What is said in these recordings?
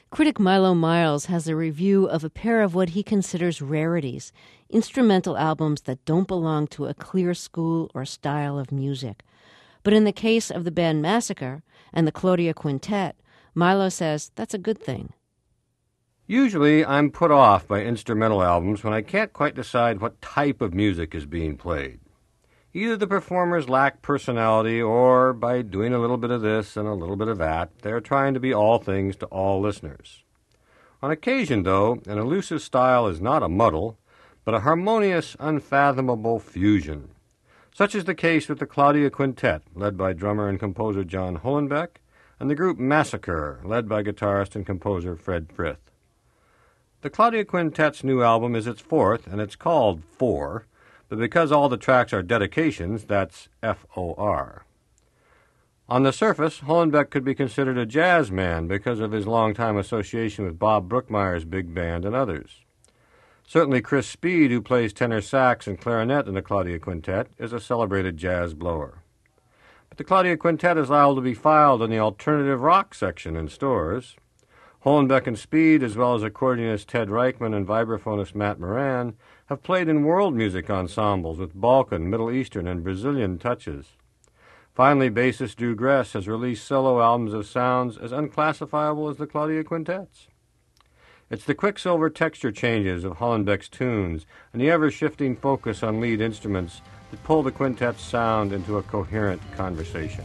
Critic Milo Miles has a review of a pair of what he considers rarities, instrumental albums that don't belong to a clear school or style of music. But in the case of the band Massacre and the Claudia Quintet, Milo says that's a good thing. Usually I'm put off by instrumental albums when I can't quite decide what type of music is being played. Either the performers lack personality, or by doing a little bit of this and a little bit of that, they're trying to be all things to all listeners. On occasion, though, an elusive style is not a muddle, but a harmonious, unfathomable fusion. Such is the case with the Claudia Quintet, led by drummer and composer John Hollenbeck, and the group Massacre, led by guitarist and composer Fred Frith. The Claudia Quintet's new album is its fourth, and it's called Four, but because all the tracks are dedications, that's F-O-R. On the surface, Hollenbeck could be considered a jazz man because of his long-time association with Bob Brookmeyer's big band and others. Certainly Chris Speed, who plays tenor sax and clarinet in the Claudia Quintet, is a celebrated jazz blower. But the Claudia Quintet is liable to be filed in the alternative rock section in stores. Hollenbeck and Speed, as well as accordionist Ted Reichman and vibraphonist Matt Moran, have played in world music ensembles with Balkan, Middle Eastern, and Brazilian touches. Finally, bassist Drew Gress has released solo albums of sounds as unclassifiable as the Claudia Quintet's. It's the quicksilver texture changes of Hollenbeck's tunes and the ever-shifting focus on lead instruments that pull the quintet's sound into a coherent conversation.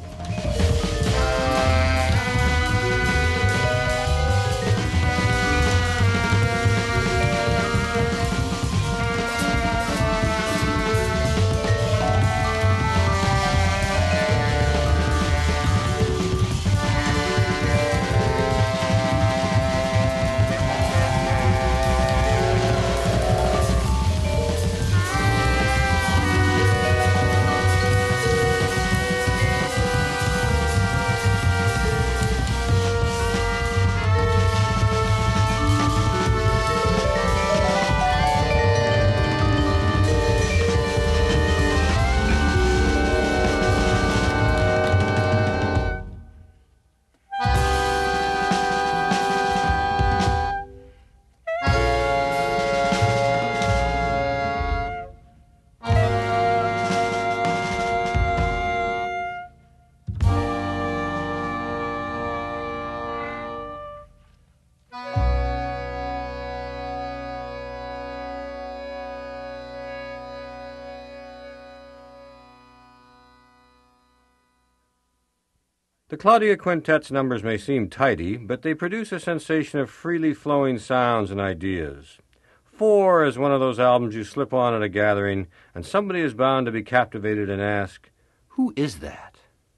The Claudia Quintet's numbers may seem tidy, but they produce a sensation of freely flowing sounds and ideas. Four is one of those albums you slip on at a gathering, and somebody is bound to be captivated and ask, "Who is that?"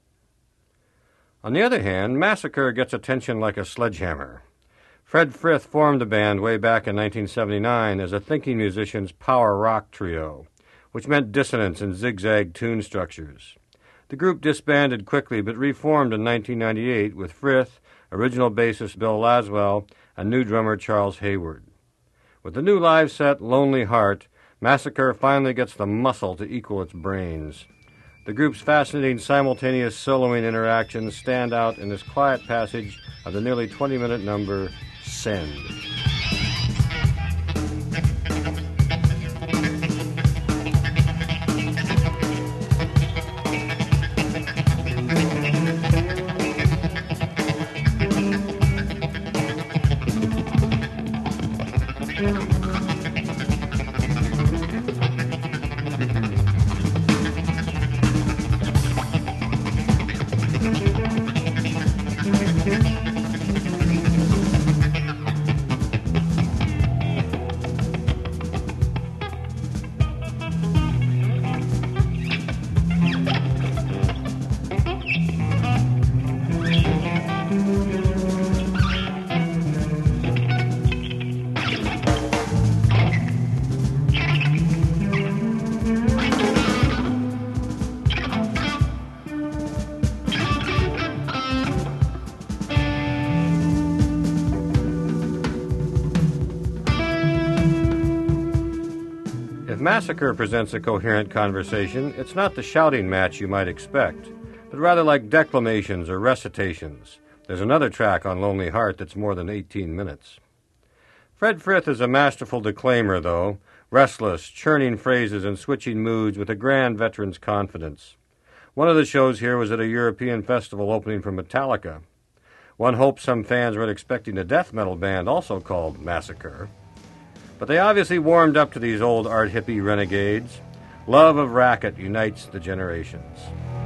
On the other hand, Massacre gets attention like a sledgehammer. Fred Frith formed the band way back in 1979 as a thinking musician's power rock trio, which meant dissonance and zigzag tune structures. The group disbanded quickly but reformed in 1998 with Frith, original bassist Bill Laswell, and new drummer Charles Hayward. With the new live set, Lonely Heart, Massacre finally gets the muscle to equal its brains. The group's fascinating simultaneous soloing interactions stand out in this quiet passage of the nearly 20-minute number, Send. If Massacre presents a coherent conversation, it's not the shouting match you might expect, but rather like declamations or recitations, There's another track on Lonely Heart that's more than 18 minutes. Fred Frith is a masterful declaimer, though, restless, churning phrases and switching moods with a grand veteran's confidence. One of the shows here was at a European festival opening for Metallica. One hopes some fans weren't expecting a death metal band also called Massacre. But they obviously warmed up to these old art hippie renegades. Love of racket unites the generations.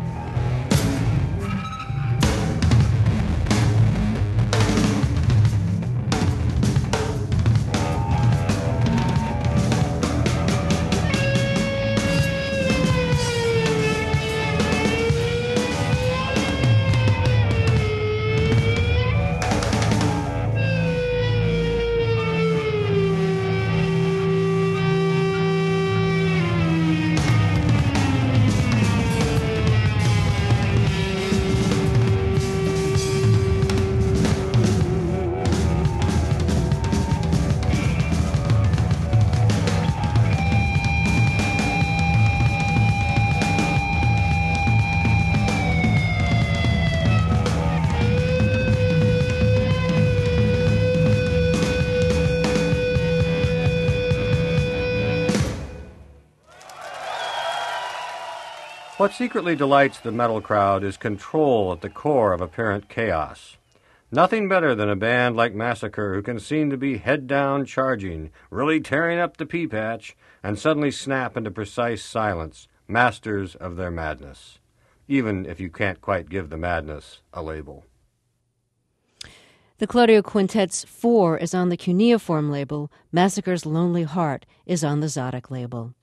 What secretly delights the metal crowd is control at the core of apparent chaos. Nothing better than a band like Massacre who can seem to be head-down charging, really tearing up the pea-patch, and suddenly snap into precise silence, masters of their madness, even if you can't quite give the madness a label. The Claudio Quintet's 4 is on the Cuneiform label. Massacre's Lonely Heart is on the Zadok label.